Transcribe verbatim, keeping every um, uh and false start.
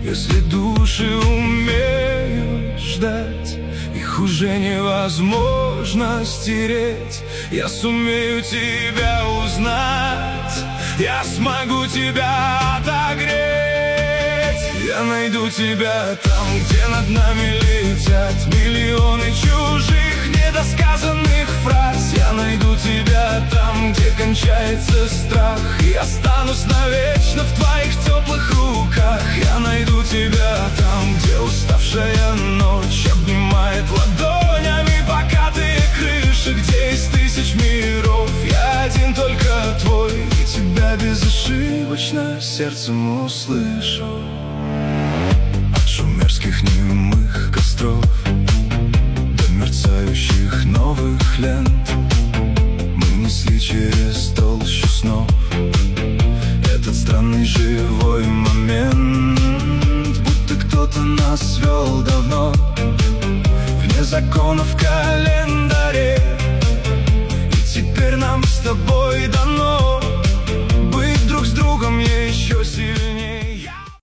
Если души умеют ждать, их уже невозможно стереть. Я сумею тебя узнать, я смогу тебя отогреть. Я найду тебя там, где над нами летят миллионы чужих недосказанных фраз. Я найду тебя там, где кончается страх, и останусь навечно в твоих теплых руках. Я найду тебя там, где уставшая ночь обнимает ладонями покатые крыши, где из тысяч миров я один только твой, и тебя безошибочно сердцем услышу. От шумерских немых костров до мерцающих новых лент мы несли через толщу снов этот странный живой момент, будто кто-то нас вел давно вне законов колен.